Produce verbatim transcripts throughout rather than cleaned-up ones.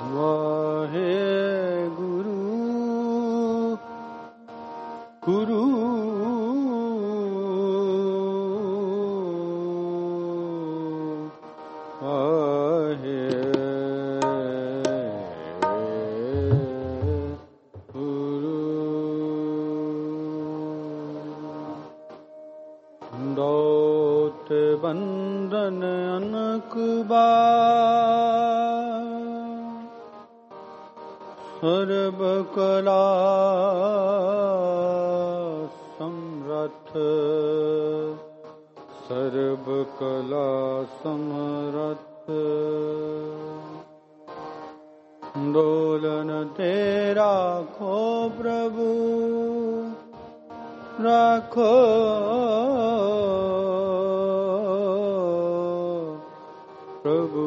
वाहे गुरु गुरु वाहे गुरु। दौत बंदन अनकुबा सर्व कला समरथ सर्व कला समरथ। डोलन तेरा खो प्रभु राखो प्रभु।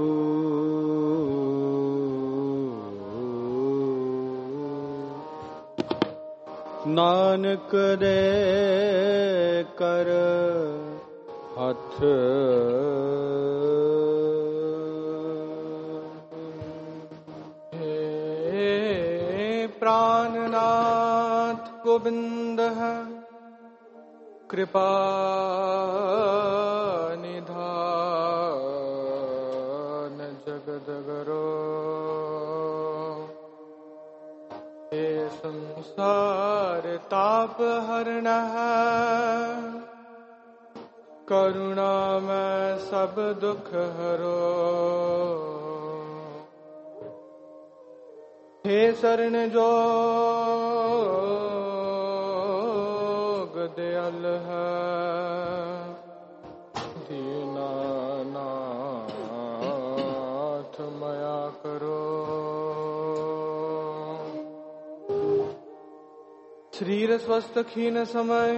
नानक दे कर हथ हे प्राणनाथ गोविंद कृपा निधान जगदगरो। हे संसार ताप हरण करुणा में सब दुख हरो। हे शरण जोग दयाल है दीनानाथ मया करो। शरीर स्वस्थ खीन समय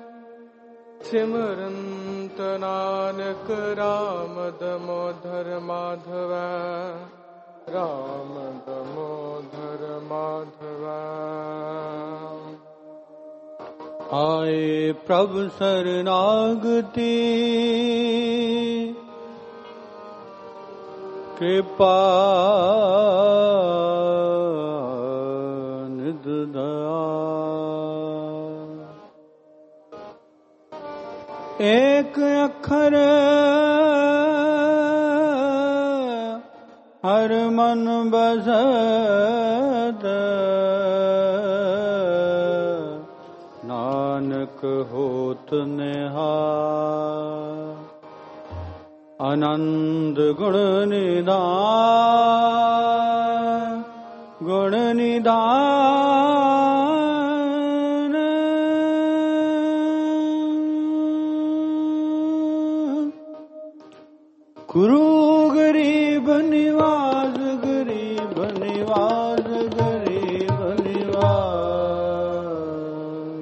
सिमरंत नानक राम दामोदर माधव राम दामोदर माधव। आए प्रभु शरणागति कृपा निध दया। एक अक्षर हर मन बसत नानक होत निहाल। आनंद गुण निधान गुण निधान। गुरु गरीब निवास गरीब निवास गरीब निवास।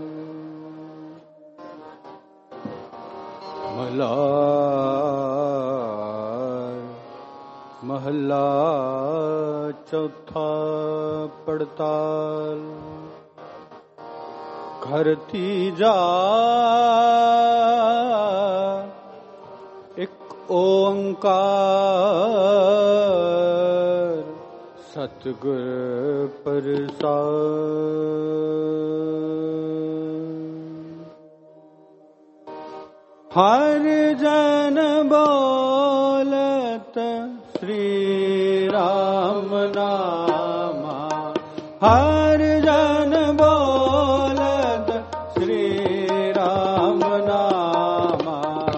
महला महला चौथा पड़ताल। घर तीजा एक ओंकार सतगुर प्रसाद। हर जन बोलत श्री राम नामा। हर जन बोलत श्री राम नामा।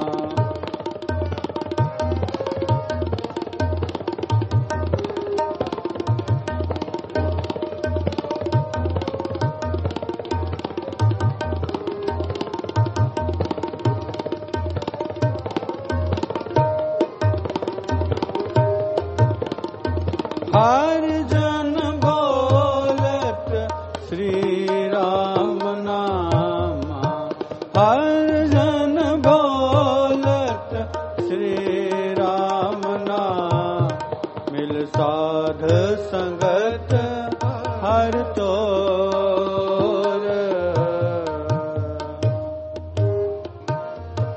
हर जन बोलत श्री राम नामा। हर जन बोलत श्री राम नाम। मिल साध संगत हर तोर।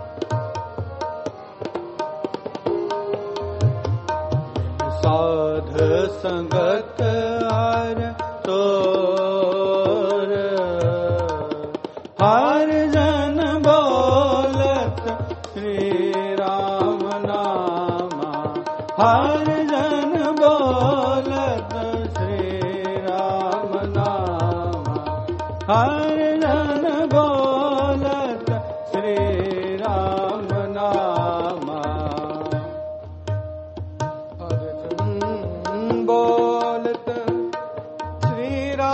साध संगत हर तोर। हर जन बोलत श्री राम नामा, हर जन बोलत श्री राम नामा, हर जन बोलत श्री राम नामा। हर जन बोलत श्री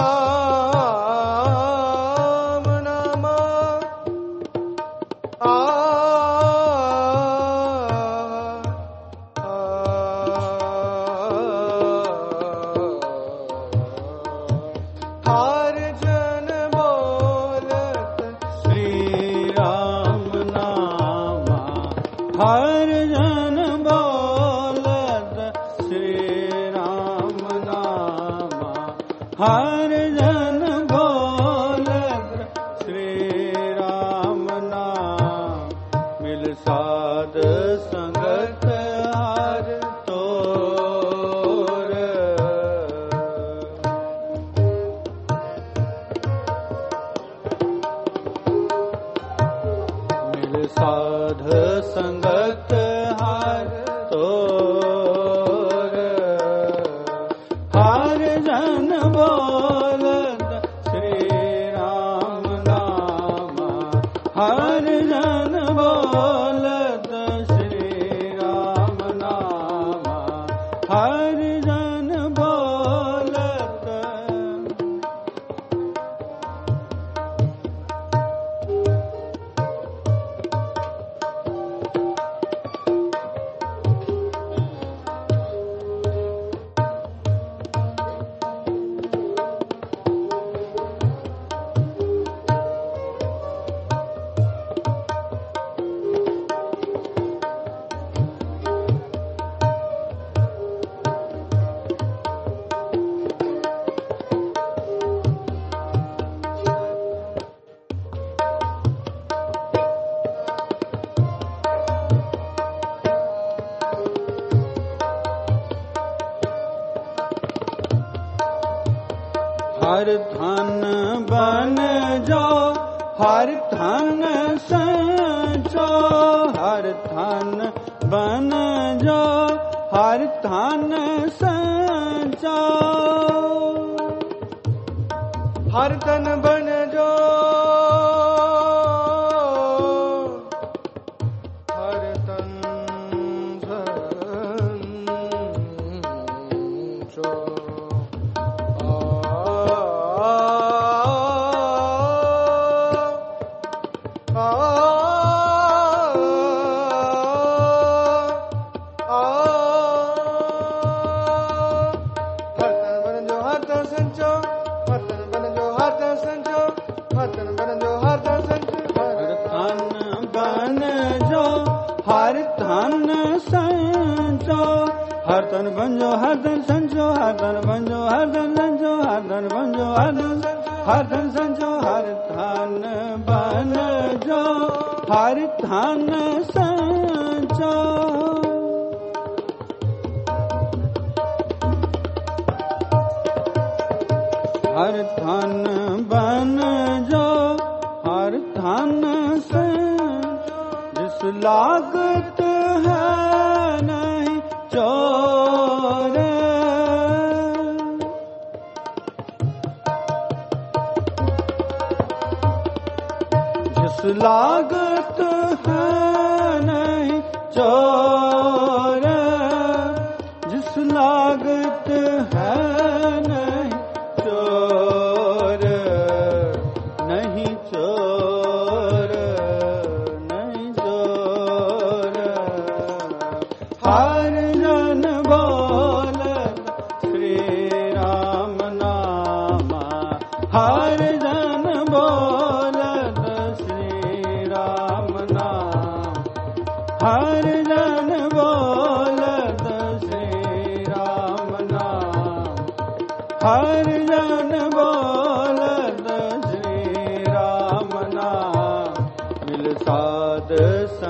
राम नामा, आ हर जन बोलत श्री राम नामा, हर जन बोलत श्री राम नामा, हर जन बोलत श्री राम नाम। मिल साध संगत हर तोर। मिल साध संगत हर तोर। हर जन बोलत श्री राम नामा, हर जन बोलत श्री राम नामा, हर जन बोलत। हर धन बन जो, हर धन संचो, हर धन बन जो, हर धन संचो। हर तन बन जो, हर तन संचो। आ, आ, आ, हर तन बन जो, हर तन संचो, हर तन बन जो, हर तन संचो, हर तन बन जो, हर तन संचो। हर धन बन जो, हर धन संचो, हर तन बन जो, हर धन संचो, हर धन बन जो, हर धन संचो, हर धन बन जो, हर धन हर धन संचो, हर धन बन जो, हर धन संचो। हर धन बन जो, हर धन संचो। जिस लागत है नहीं चोर, जिस लागत है नहीं चोर, जिस लागत है नहीं चोर, नहीं चोर, नहीं चोर। हर जन बोलत श्री राम नामा, हर जन बोलत श्री राम नाम, हर जन बोलत श्री राम नाम, हर जन बोलत श्री राम नाम। मिल साध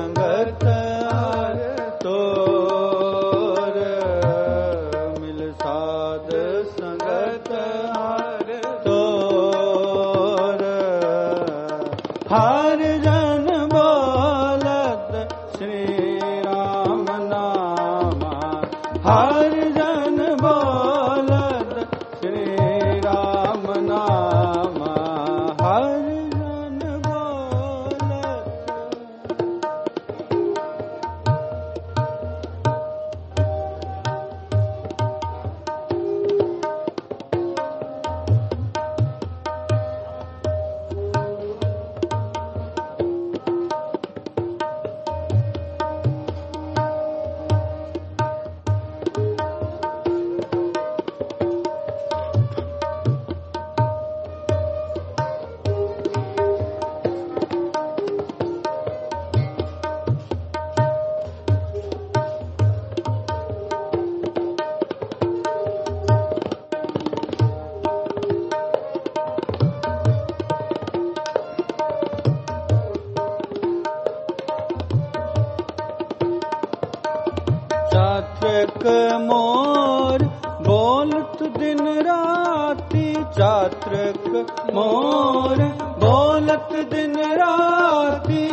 संगत हर तोर, मिल साध साध संगत हर तोर हर जन बोलत श्री राम नामा हर जन बोलत श्री राम नामा हर जन बोलत चात्रिक मोर बोलत दिन राती चात्रिक मोर बोलत दिन राती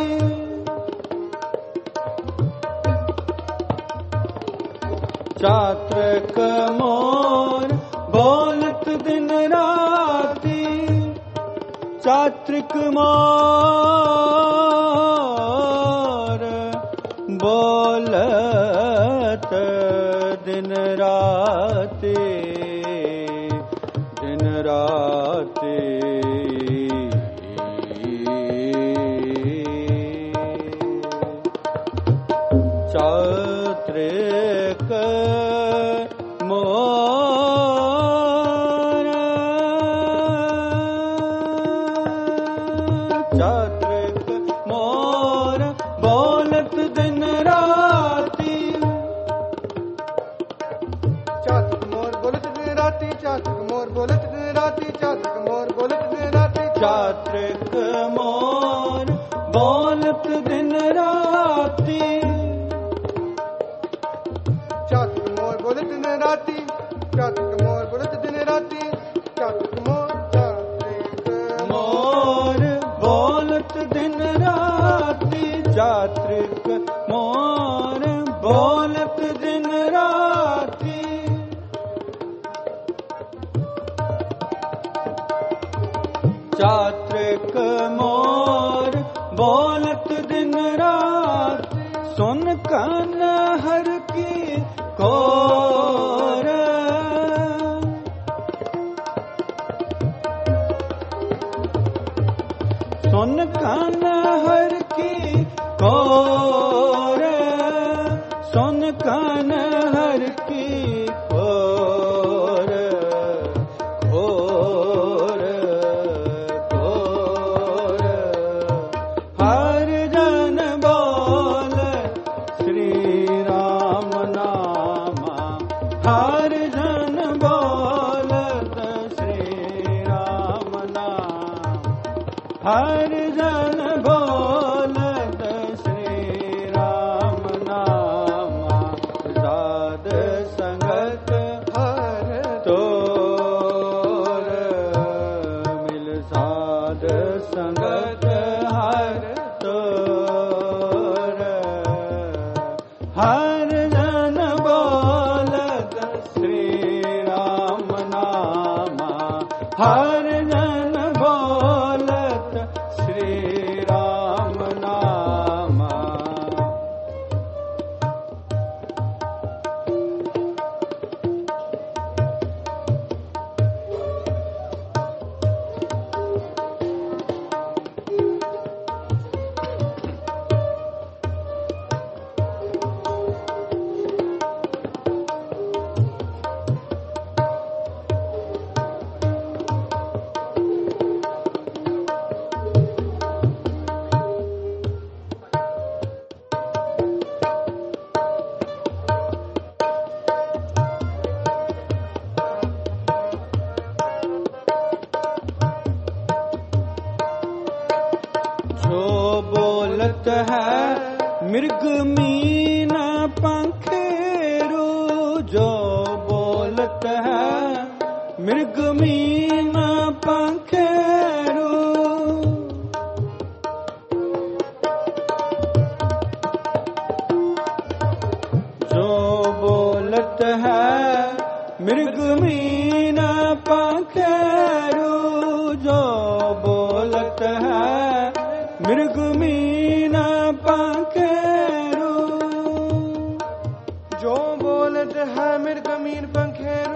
चात्रिक मोर बोलत दिन राती चात्रिक मोर बोलत दिन राती दिन राती चात्रिक मोर चात्रिक मोर बोलत दिन राती चातक मोर बोलत दिन राती चातक मोर बोलत दिन राती चातक मोर बोलत दिन राती चात्रिक मोर बोलत दिन राती चातक मोर बोलत दिन राती चातक मोर बोलत दिन राती चातक मोर चातक मोर बोलत दिन राती चात्रिक मोर बोलत दिन राती चात्रिक मोर बोलत दिन रात सुन कान हर की कोर सुन कान हर की कोर सुन कान हर की कोर खोर खोर हर जन बोल श्री राम नामा हर जन बोलत श्री राम नाम हर जन बोलत श्री राम नामा साध संगत हर तोर मिल साध संगत हर तोर हर जन बोलत श्री राम नामा हर जन बोलत श्री राम नामा बोलत है मृग मीना पंखेरू जो बोलत है मृग मीन पंखेरु। जो बोलत है मृग मीन पंखेरु, जो बोलत है मृग मीन पंखेरु। जो बोलत है मृग मीन पंखेरु।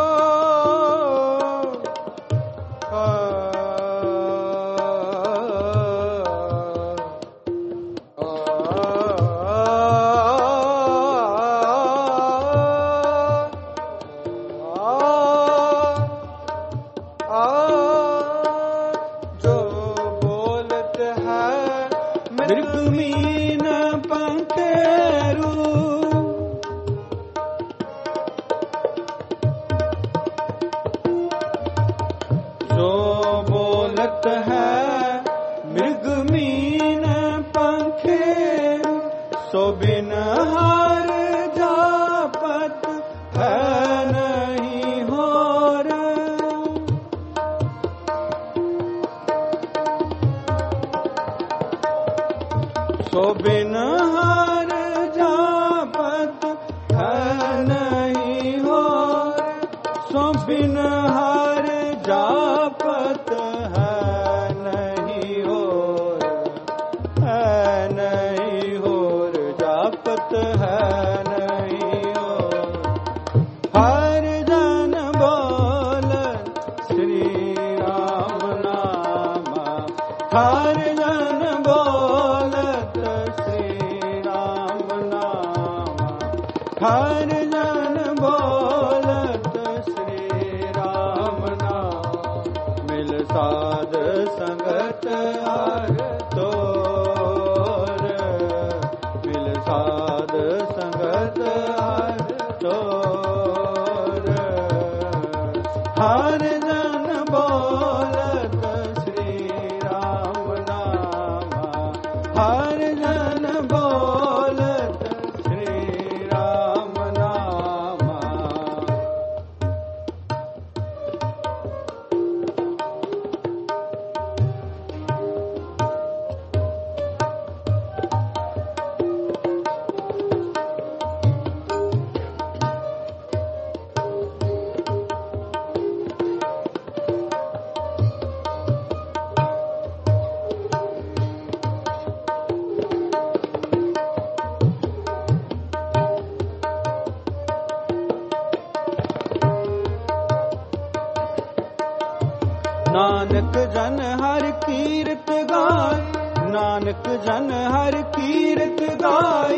नानक जन हर कीरत गाय, नानक जन हर कीरत गाय,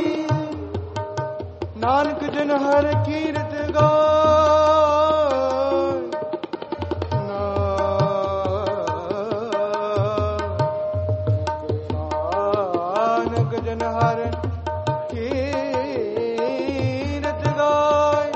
नानक जन हर कीरत गाय। नानक जन हर कीरत गाय।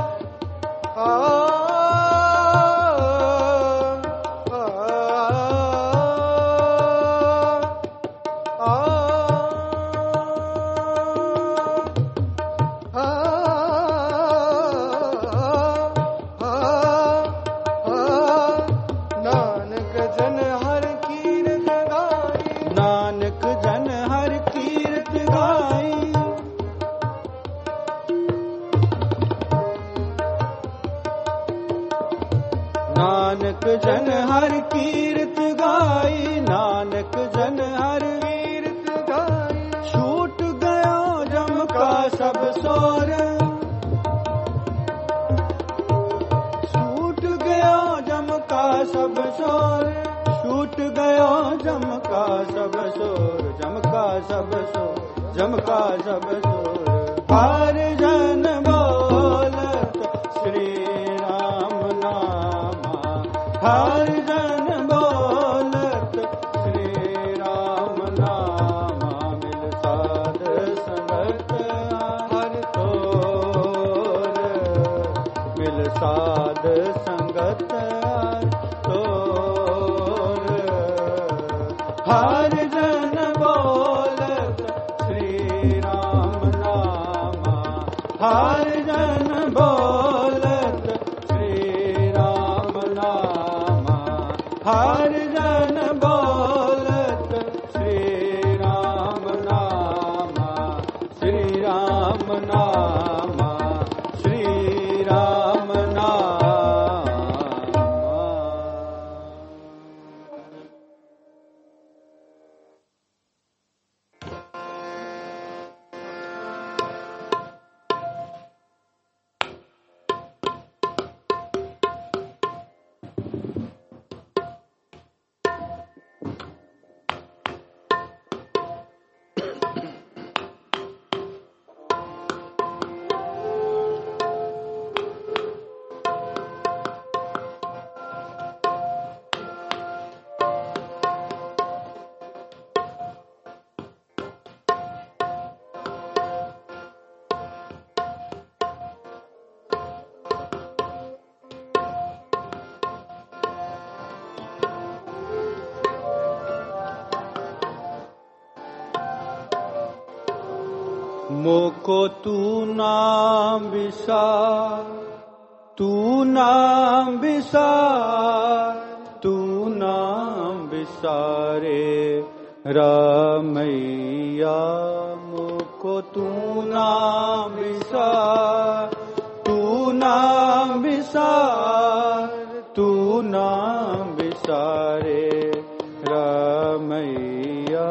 नानक जन हर कीरत गाई, नानक जन हर कीरत गाई। छूट गया जम का सब सोर, छूट गया जम का सब सोर, छूट गया जम का सब सोर, जम का सब सोर, जम का सब सोर। हर जन बोलत श्री राम नामा, हर जन बोलत श्री राम नामा। मिल साध संगत हर तोर, मिल साध संगत हर तोर। हर जन बोलत श्री राम नामा, हर जन बोलत श्री हर जन बोलत श्री राम नामा, श्री राम नामा, श्री राम नामा। मोको तू नाम विसार, तू नाम विसार, तू नाम विसारे रामैया। मोको तू नाम विसार, तू नाम विसार, तू नाम विसारे रामैया।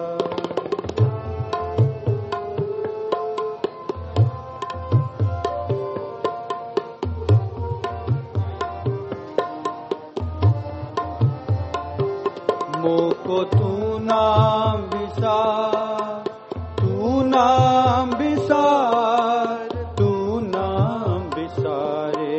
मोको तू नाम विसार, तू नाम विसार, तू नाम विसारे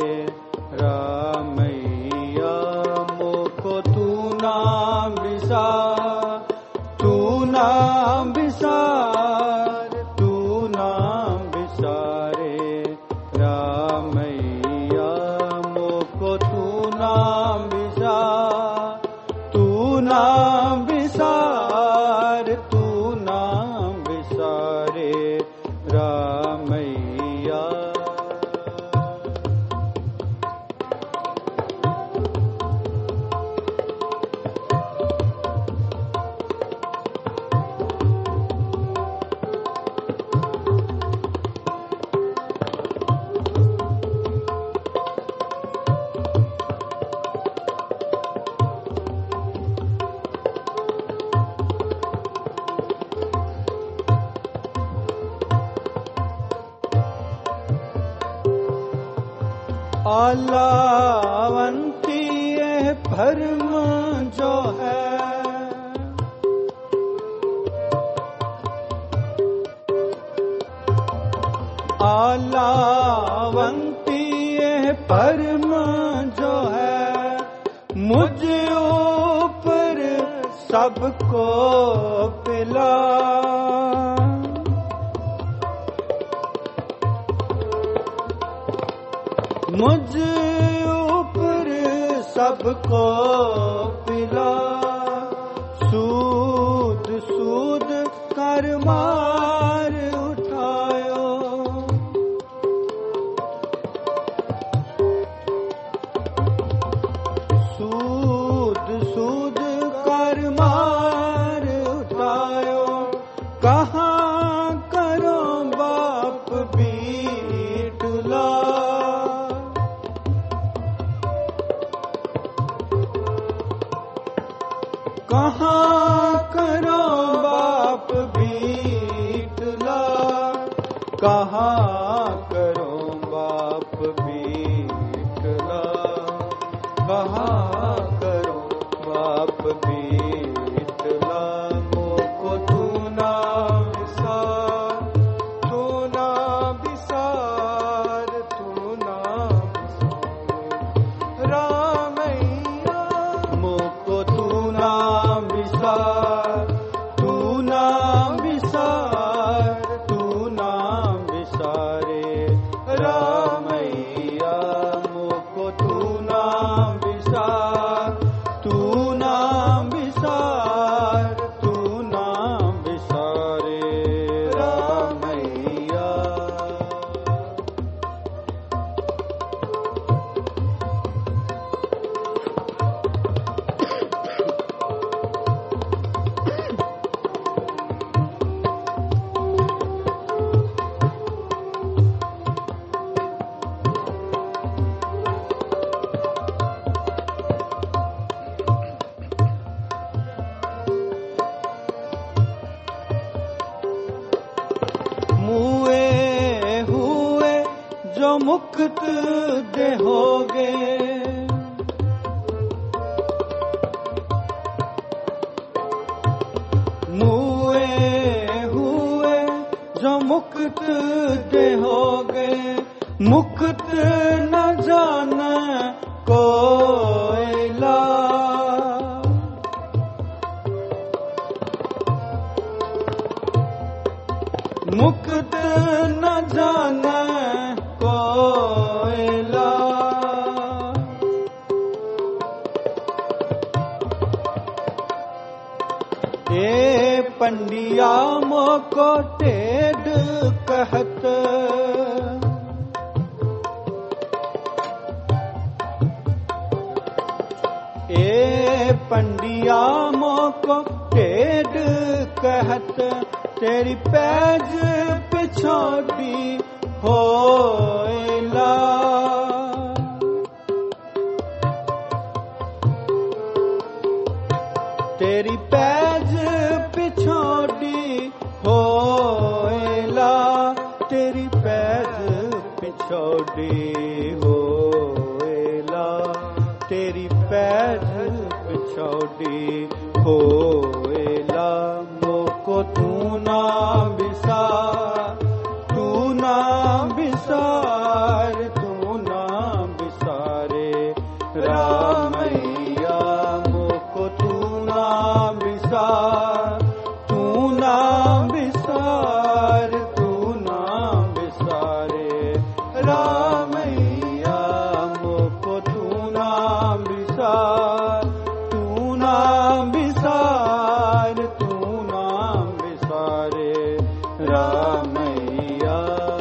रामैया। मोको तू नाम विसार, तू नाम विसार, तू नाम विसारे रामैया। मोको तू नाम विसार, तू नाम विसार, तू नाम विसारे रामैया। आलावंती ये भरम जो है, आलावंती ये भरम जो है, मुझ ऊपर सबको पिला। मुझ ऊपर सबको पिला। सूद सूद कर मार उठायो, सूद सूद कर मार उठायो। कहाँ करो बाप बीटला, कहाँ करो बाप बीटला, कहाँ करो बाप बीटला, कहाँ करो बाप बीटला। मोको तू नाम विसार, तू नाम विसार, तू नाम विसार रामैया। मोको तू नाम विसार, तू नाम विसार, तू नाम विसारे रामैया। मोको तू नाम विसार, तू नाम विसार, तू नाम विसारे रामैया। मुक्त देहोगे, मुए हुए जो मुक्त देहोगे, मुक्त न जाने कोयला। मुक्त न जाने कोयला। ए पंडिया मोको टेढ़ कहत, ए पंडिया मोको टेढ़ कहत, तेरी पैज पिछोड़ी होइला। तेरी पैज पिछोड़ी होइला, तेरी पैज पिछोड़ी होइला, तेरी पैज पिछोड़ी होइला। मोको तू ना बिसार, तू ना बिसार, तू ना बिसारे रामैया। मोको तू ना बिसार, तू ना बिसार, तू ना बिसारे रामैया। मोको तू ना बिसार, तू ना बिसार, तू ना बिसारे रामैया।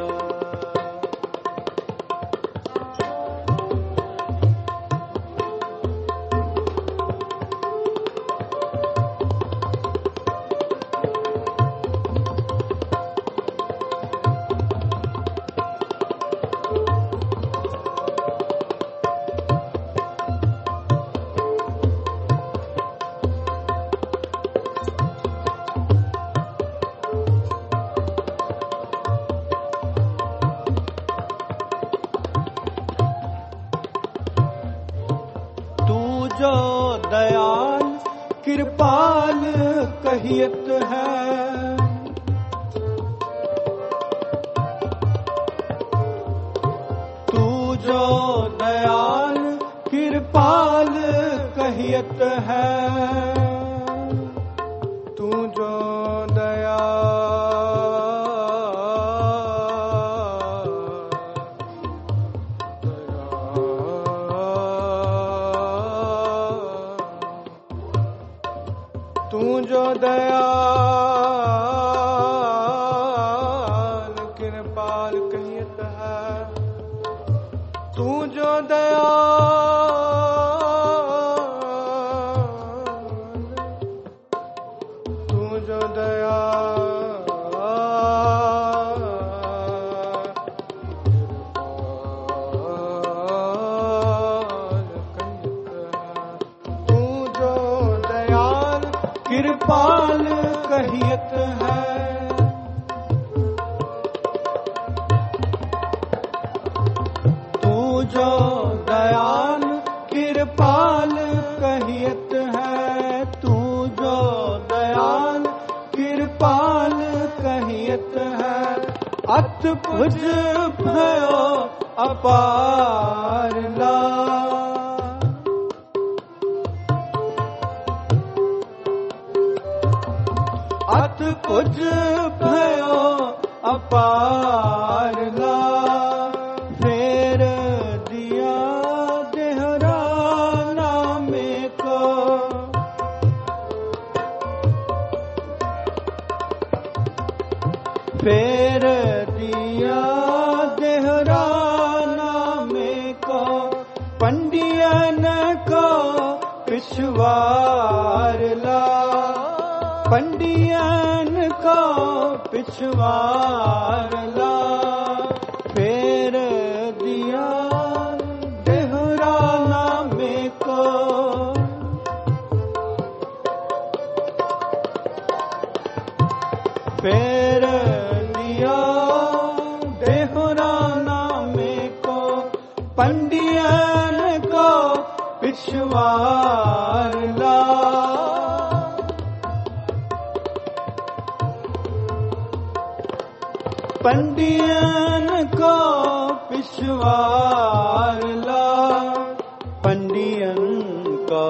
जो दयाल कृपाल कहियत है, तू जो दयाल कृपाल कहियत है, तू जो तू जो दयाल कृपाल कहियत है, तू जो दयाल, तू जो दयाल कृपाल कहियत है, तू जो दयाल कृपाल कहियत है, तू जो दयाल कृपाल कहियत है। अत भुज भयो अपार ला, अत कुछ भयो अपार ला। फेर दिया देहराना में को, फेर दिया देहराना में को, पंडियन को पिछवार ला। पंडियन को पिछवार ला, फेर दिया देहराना में को। फेर दिया देहराना में पिछवार ला। पंडियन को पिछवार ला, पंडियन को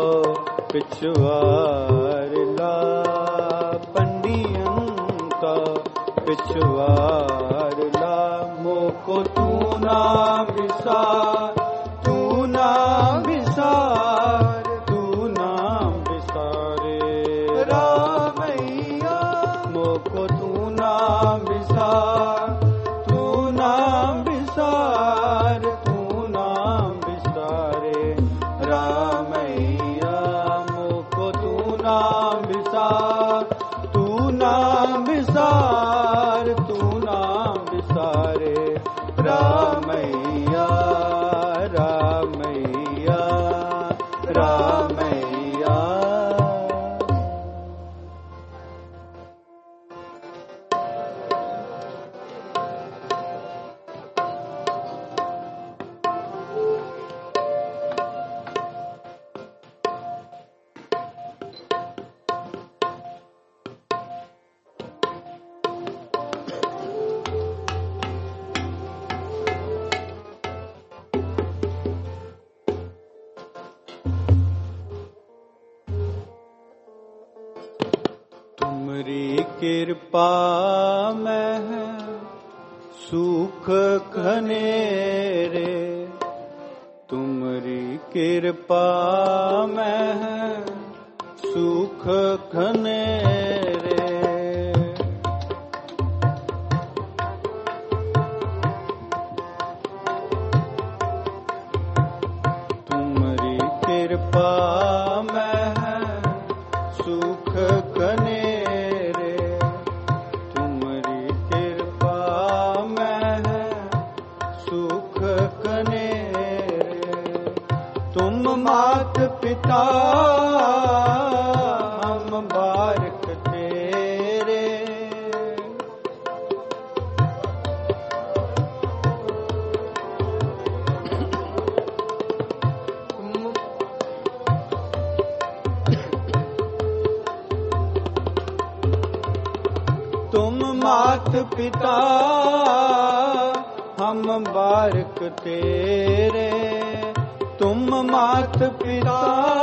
पिछवार ला, पंडियन को पिछवार ला। मोको तू ना विसार, तू ना विसार, तू ना विसारे रामैया। मोको तू ना विसार, तू ना विसार, तू ना विसारे रामैया। मोको तू ना विसार, तू ना विसार, तू ना विसारे रामैया, रामैया, रामैया। तुमरी कृपा में है सुख घनेरे, तुमरी कृपा में है सुख घनेरे। तुमरी कृपा में है सुख घनेरे, तुमरी कृपा में है सुख घनेरे। तुम मात पिता हम बारक तेरे, तुम मात पिता हम बारक तेरे, तुम मात पिता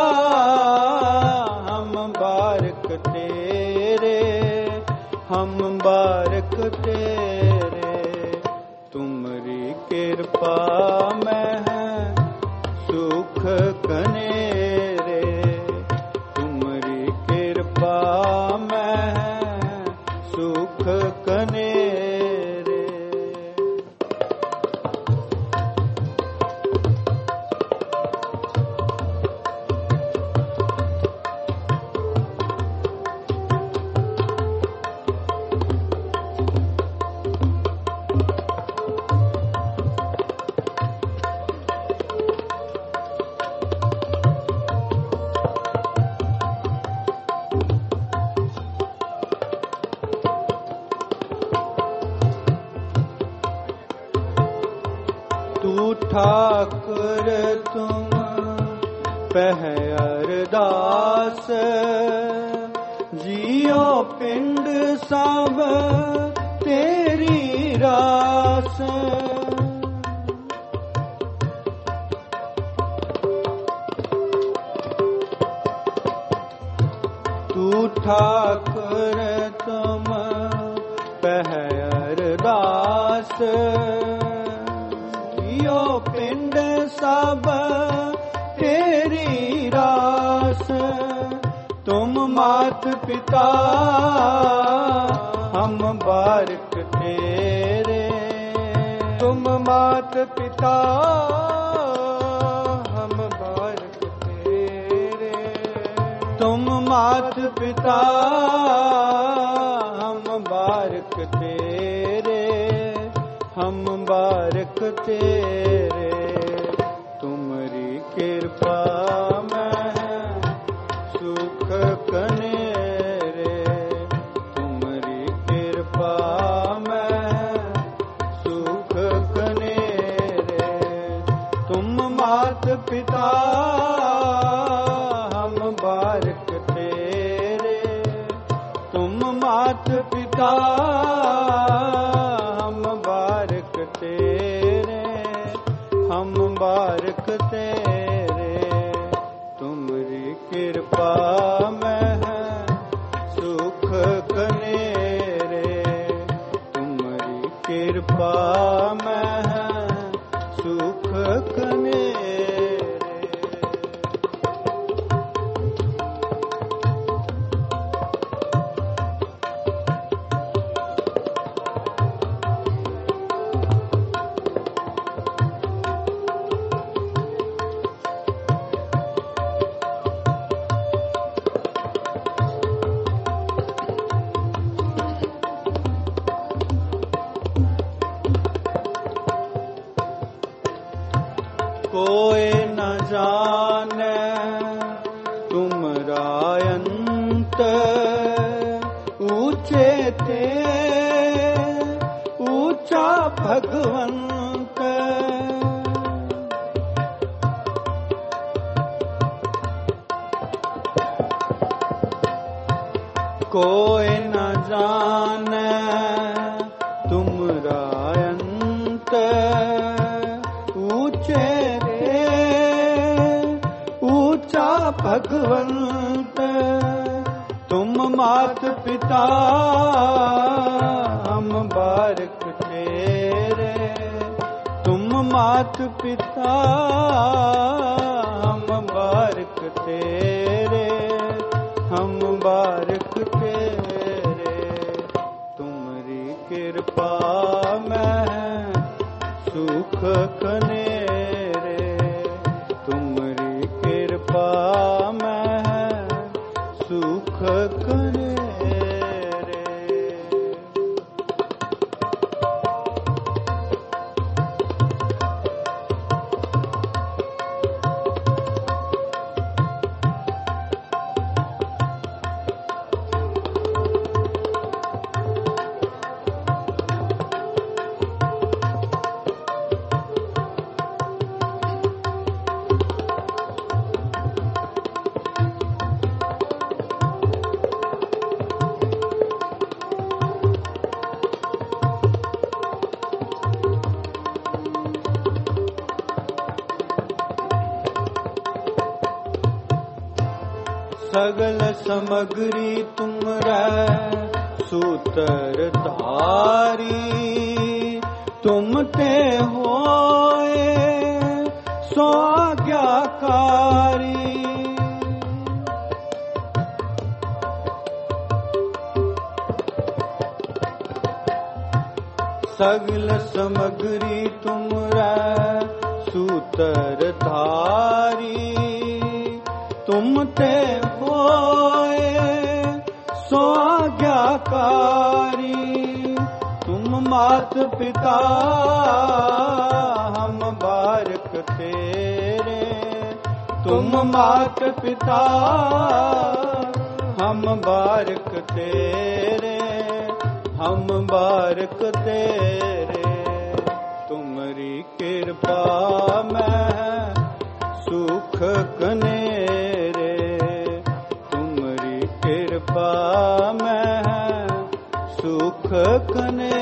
हम बारक तेरे, हम बारक तेरे। तुमरी कृपा में है सुख घनेरे, तुमरी कृपा में है सुख घनेरे। तू ठाकुर तुम पह अरदास, जियो पिंड सब तेरी रास। तू ठाकुर तुम पह अरदास, जियो पिंड सब तेरी रास। तुम मात पिता हम बारक तेरे, तुम मात पिता हम बारक तेरे, तुम मात पिता हम बारक तेरे, हम बारक तेरे। तुमरी कृपा में है सुख घनेरे, तुमरी कृपा में है सुख घनेरे। तुम मात पिता पिता हम बारक तेरे, हम बारक तेरे, तुमरी कृपा में है सुख कनेरे, तुमरी कृपा में है सुख कनेरे। कोई न जाने तुमरा अंत, ऊंचे ते ऊंचा भगवंत, कोई न जाने तुमरा अंत, ऊंचे भगवंत, तुम मात पिता हम बारक तेरे, तुम मात पिता हम बारक तेरे, हम बारक तेरे, तुमरी कृपा में सुख कनेरे, तुमरी कृपा में सुख कनेरे। सगल समग्री तुमरा सूत्र धारी, तुम ते होए सो आज्ञाकारी, सगल समग्री तुमरा सूत्र धारी, तुम ते होए सो आज्ञाकारी, तुम मात पिता हम बारक तेरे, तुम मात पिता हम बारक तेरे, हम बारक तेरे, तुमरी कृपा में सुख कनेरे, तुमरी कृपा में सुख कनेरे।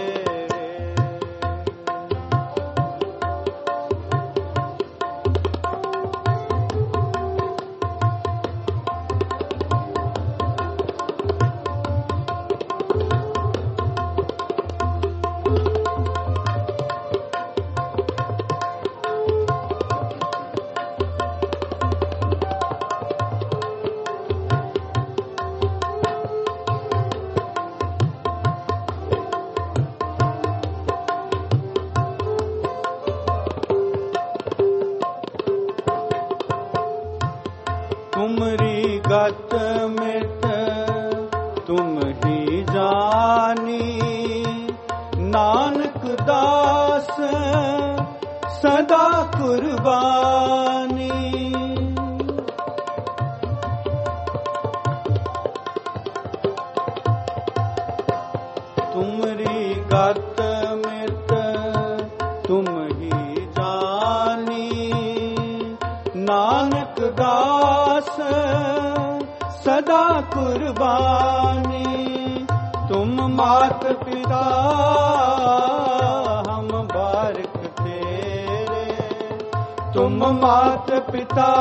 तुमरी गत मित तुम ही जानी, नानक दास सदा कुर्बानी, तुमरी गत मित तुम ही जानी, नानक दास सदा कुर्बानी, तुम मात पिता हम बारिक तेरे, तुम मात पिता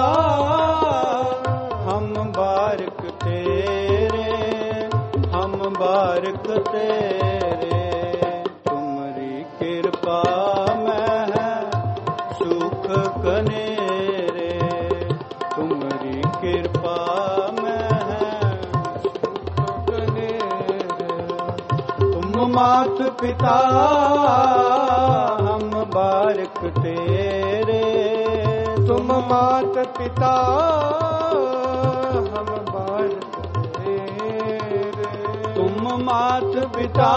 हम बारिक तेरे, हम बारिक तेरे। तुम्हारी कृपा में है सुख कनेरे, तुम्हारी कृपा में है सुख कनेरे। तुम मात पिता हम बारिक तेरे, तुम मात पिता हम बारिक तेरे, तुम मात पिता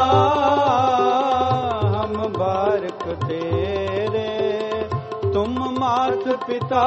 हम बारिक तेरे, तुम मात पिता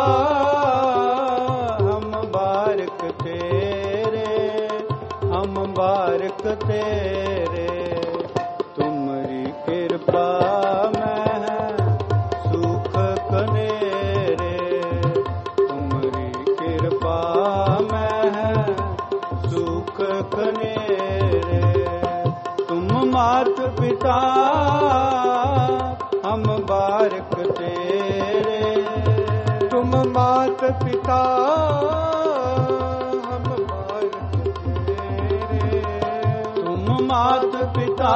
हम बारिक तेरे, हम बारिक तेरे। तुम्हारी कृपा में है सुख कनेरे, तुम्हारी कृपा में है सुख कनेरे। तुम मात पिता हम बारिक तेरे, तुम मात पिता हम बारिक तेरे, तुम मात पिता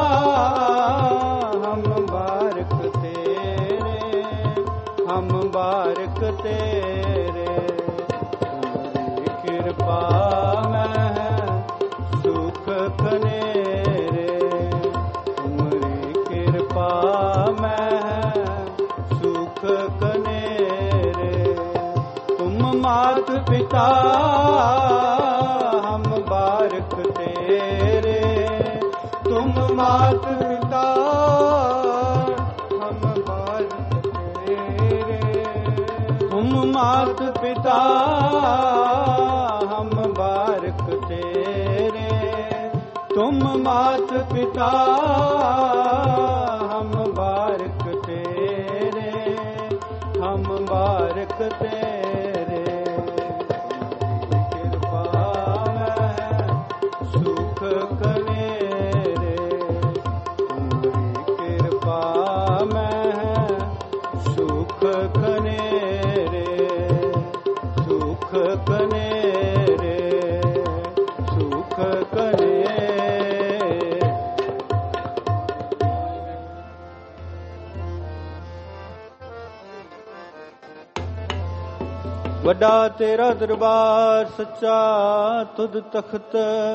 हम बारिक तेरे, हम बारिक तेरे। तुम्हारी कृपा में है सुख कनेरे, तुम्हारी कृपा में है सुख कनेरे। तुम मात पिता हम बारिक तेरे, तुम मात पिता हम बारिक तेरे, तुम मात पिता हम बारिक तेरे, तुम मात पिता हम बारिक तेरे, हम बारिक तेरे। कृपा में सुख कनेरे, तुम्हारी कृपा में सुख कनेरे, सुख कनेरे, सुख कनेरे। ਵੱਡਾ ਤੇਰਾ ਦਰਬਾਰ ਸੱਚਾ ਤੁਧ ਤਖਤ,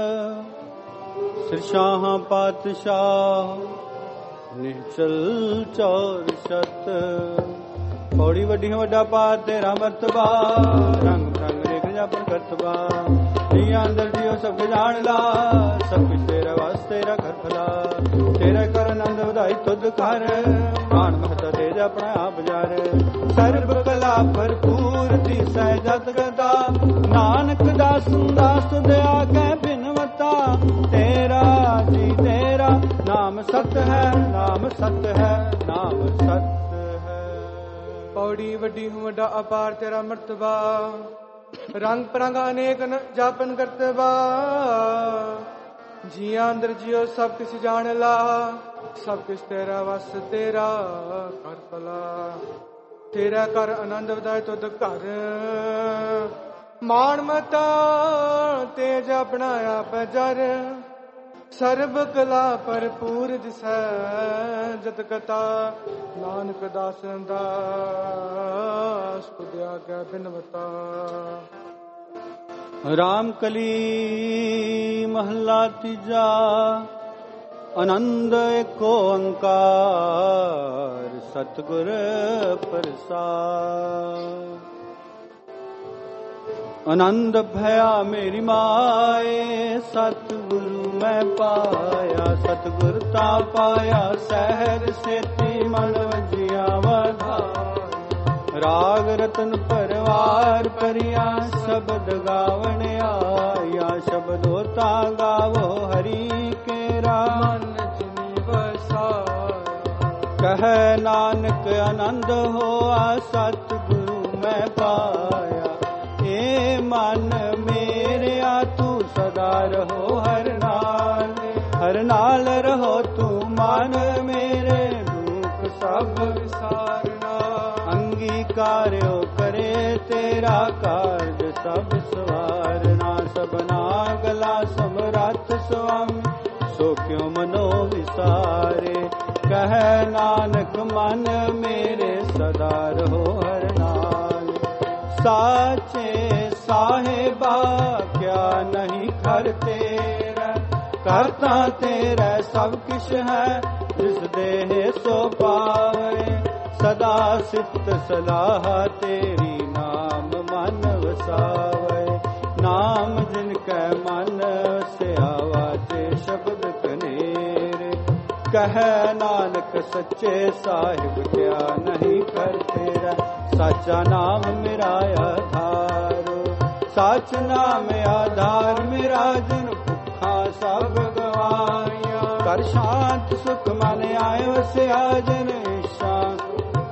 ਸਿਰਸ਼ਾਹਾਂ ਪਾਤਸ਼ਾਹ ਨਿਚਲ ਚੌਰ ਛਤ। ਪੌੜੀ ਵੱਡੀ ਵੱਡਾ ਪਾਰ ਤੇਰਾ ਮਰਤਬਾ, ਰੰਗ ਰੰਗ ਰੇਖ ਜਾਪਨ ਕਰਤਬਾ। ਜੀ ਅੰਦਰ ਜੀਓ ਸਭ ਜਾਣ ਲਾ, ਸਭ ਕੁਛ ਤੇਰਾ ਵਾਸ ਤੇਰਾ ਘਰ ਭਲਾ। ਤੇਰੇ ਕਰ ਆਨੰਦ ਵਧਾਈ ਤੁਧ ਕਰ, ਮਾਨ ਮਹਤਾ ਤੇਜ ਆਪਣਾ ਆਪ ਜਾਰ। ਸਰਬ ਕਲਾ ਭਰਪੂਰ ਦਿਸੈ ਜਤ ਗਦਾ, ਨਾਨਕ ਦਾਸ ਦਾਸ ਦਿਆ ਕੈ ਬਿਨਵਤਾ। ਤੇਰਾ ਜੀ ਤੇਰਾ ਨਾਮ ਸਤ ਹੈ, ਨਾਮ ਸਤ ਹੈ, ਨਾਮ ਸਤ ਹੈ। ਪੌੜੀ ਵੱਡੀ ਹੂੰ ਵੱਡਾ ਅਪਾਰ ਤੇਰਾ ਮਰਤਬਾ, ਰੰਗ ਪਰੰਗ ਅਨੇਕ ਜਾਪਨ ਕਰਤਬਾ। ਜੀਆਂ ਅੰਦਰ ਜਿਉ ਸਭ ਕਿਛ ਜਾਣ ਲਾ, ਸਭ ਕਿਛ ਤੇਰਾ ਵਸ ਤੇਰਾ ਕਰ ਭਲਾ। ਤੇਰਾ ਕਰ ਆਨੰਦ ਵਧਾਏ ਤੁਧ ਘਰ, ਮਾਣ ਮਤਾ ਤੇਜ ਆਪਣਾ ਆਪ ਜਰ। ਸਰਬ ਕਲਾ ਭਰਪੂਰ ਦਿਸੈ ਜਤ ਕਥਾ, ਨਾਨਕ ਦਾਸ ਦਾਸ ਤੁਧਿਆ ਕੈ ਬਿਨਵਤਾ। ਰਾਮ ਕਲੀ ਮਹਲਾ ਤੀਜਾ, ਆਨੰਦ ਏਕ ਓੰਕਾਰ ਸਤਿਗੁਰ ਪ੍ਰਸਾਦਿ। ਆਨੰਦ ਭਇਆ ਮੇਰੀ ਮਾਏ, ਸਤਿਗੁਰੂ ਮੈਂ ਪਾਇਆ। ਸਤਿਗੁਰ ਤਾ ਪਾਇਆ ਸਹਿਜ ਸੇਤੀ, ਮਨ ਵਜਿਆ ਵਧਾਇਆ। ਰਾਗ ਰਤਨ ਪਰਵਾਰ ਭਰਿਆ, ਸ਼ਬਦ ਗਾਵਣ ਆਇਆ। ਸ਼ਬਦੋ ਤਾ ਗਾਵੋ ਹਰੀ ਕੇਰਾ, ਮਨ ਜਿਨੀ ਵਸਾਇਆ। ਕਹੈ ਨਾਨਕ ਆਨੰਦ ਹੋਆ, ਸਤਿਗੁਰੂ ਮੈਂ ਪਾਇਆ। ਏ ਮਨ ਮੇਰਿਆ ਤੂੰ ਸਦਾ ਰਹੋ ਹਰ ਨਾਲ, ਹਰ ਨਾਲ ਸਭ ਵਿਸਾਰਨਾ। ਅੰਗੀਕਾਰਿਓ ਕਰੇ ਤੇਰਾ ਕਾਰਜ ਸਭ ਸਵਾਰਨਾ। ਸਭਨਾ ਗਲਾ ਸਮਰੱਥ ਸੁਆਮੀ ਸੋ ਕਿਉ ਮਨੋ ਵਿਸਾਰੇ। ਕਹਿ ਨਾਨਕ ਮਨ ਮੇਰੇ ਸਦਾ ਰਹੋ ਹਰ ਨਾਲ। ਸਾਚੇ ਸਾਹਿਬਾ ਕਿਆ ਨਹੀਂ ਕਰ ਤੇਰਾ। ਕਰਤਾ ਤੇਰਾ ਸਭ ਕਿਛ ਹੈ ਜਿਸ ਦੇਹ ਸੋ ਪਾਵੇ। ਸਦਾ ਸਿਫਤ ਸਲਾਹ ਤੇਰੀ ਨਾਮ ਮਨ ਵਸਾਵੇ। ਨਾਮ ਜਿਨ ਕੈ ਮਨ ਵਸਿਆ ਵਾਜੇ ਸ਼ਬਦ ਕਨੇਰੇ। ਕਹਿ ਨਾਨਕ ਸੱਚੇ ਸਾਹਿਬ ਕਿਆ ਨਹੀਂ ਕਰ ਤੇਰਾ। ਸਾਚਾ ਨਾਮ ਮੇਰਾ ਆਧਾਰ। ਸਾਚ ਨਾਮ ਆਧਾਰ ਮੇਰਾ ਜਿਨ ਭੁੱਖਾਂ ਸਭ ਗਵਾਈਆਂ। ਕਰ ਸ਼ਾਂਤ ਸੁਖ ਮਨ ਆਏ ਵਸਿਆ ਜਿਨ ਸ਼ਾਂਤ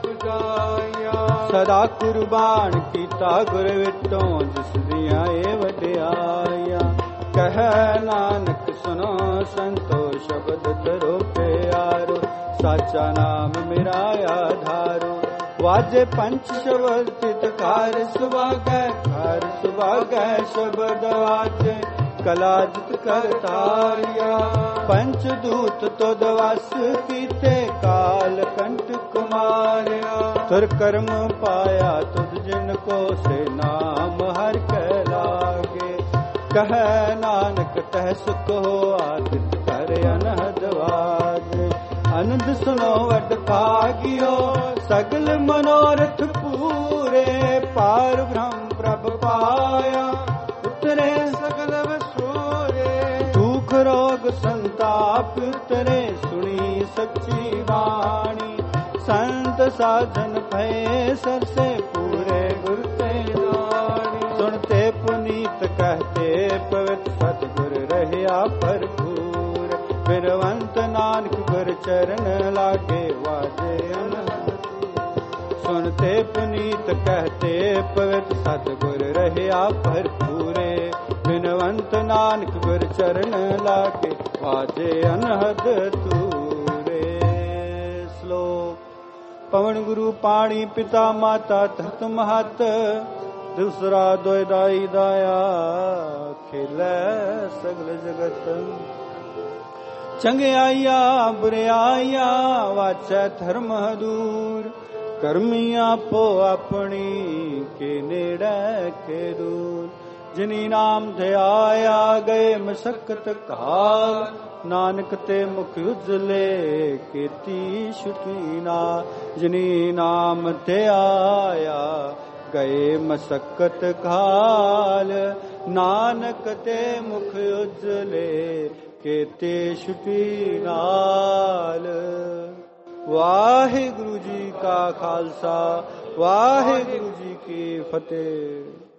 ਸਦਾ ਕੁਰਬਾਨ ਕੀਤਾ ਗੁਰ ਵਿਟੋਂ ਜਿਸ ਦੀਆਂ ਏ ਵਡਿਆਈਆਂ। ਕਹਿ ਨਾਨਕ ਸੁਨੋ ਸੰਤੋ ਸ਼ਬਦ ਧਰੋ ਪਿਆਰੋ। ਸਾਚਾ ਨਾਮ ਮੇਰਾ ਆਧਾਰੋ। ਵਾਜੇ ਪੰਚ ਸ਼ਬਦ ਤਿਤਕਾਰ ਸੁਭਾਗੈ। ਘਰ ਸੁਭਾਗੈ ਸ਼ਬਦ ਵਾਜੇ ਕਲਾ ਜਿਤ ਕਰਤਾਰਿਆ। ਪੰਚ ਦੂਤ ਤੁਧ ਵਸ ਕੀਤੇ ਕਾਲ ਕੰਟਕ ਮਾਰਿਆ। ਤੁਰ ਕਰਮ ਪਾਇਆ ਤੁਧ ਜਿਨ ਕੋ ਸੇ ਨਾਮ ਹਰਿ ਕੈ ਲਾਗੇ। ਕਹਿ ਨਾਨਕ ਤਹਿ ਸੁਖ ਆਦਿਤ ਕਰ ਅਨਹਦ ਵਾਜ। ਅਨੰਦ ਸੁਨੋ ਵਡ ਭਾਗਿਓ ਸਗਲ ਮਨੋਰਥ ਪੂਰੇ। ਪਾਰ ਬ੍ਰਹਮ ਪ੍ਰਭ ਪਾਇਆ ਉਤਰੇ ਸਗਲ ਵਸੂਰੇ। ਦੁਖ ਰੋਗ ਸੰਤਾਪ ਉਤਰੇ ਸੁਣੀ ਸੱਚੀ ਬਾਣੀ। ਸੰਤ ਸਾਧਨ ਭਏ ਸਰਸੇ ਪੂਰੇ ਗੁਰ ਤੇ ਨਾਣੀ। ਸੁਣਤੇ ਪੁਨੀਤ ਕਹਤੇ ਪਵਿੱਤ ਸਤਿਗੁਰ ਰਹਿਆ ਭਰਪੂਰ। ਬਿਰਵੰਤ ਨਾਨਕ ਗੁਰ ਚਰਨ ਲਾਗੇ ਵਾਜੇ ਅਨਹਦ। ਸੁਣਤੇ ਪੁਨੀਤ ਕਹਤੇ ਪਵਿੱਤ ਸਤਿਗੁਰ ਰਹਿਆ ਭਰਪੂਰੇ। ਬਿਨਵੰਤ ਨਾਨਕ ਗੁਰ ਚਰਨ ਲਾਗੇ ਵਾਜੇ ਅਨਹਦ ਤੂਰੇ। ਸ਼ਲੋਕ। ਪਵਨ ਗੁਰੂ ਪਾਣੀ ਪਿਤਾ ਮਾਤਾ ਧਰਤ ਮਹਤ। ਦੂਸਰਾ ਦੋਇ ਦਾਈ ਦਾਇਆ ਖੇਲੇ ਸਗਲ ਜਗਤ। ਚੰਗਿਆਈਆ ਬੁਰਿਆਈਆ ਵਾਚੈ ਧਰਮ ਦੂਰ। ਕਰਮੀ ਆਪੋ ਆਪਣੀ ਕੇ ਨੇੜੇ ਕੇ ਦੂਰ। ਜਿਨੀ ਨਾਮ ਧਿਆਇਆ ਗਏ ਮਸਕਤ ਕਾਲ। ਨਾਨਕ ਤੇ ਮੁਖ ਉਜਲੇ ਕੀਤੀ ਛੁਟੀ ਨਾ। ਜਿਨੀ ਨਾਮ ਧਿਆਇਆ ਗਏ ਮਸਕਤ ਕਾਲ। ਨਾਨਕ ਤੇ ਮੁਖ ਉਜਲੇ ਕੀਤੀ ਛੁਟੀ ਨਾਲ। ਵਾਹਿਗੁਰੂ ਜੀ ਕਾ ਖਾਲਸਾ ਵਾਹਿਗੁਰੂ ਜੀ ਕੀ ਫਤਿਹ।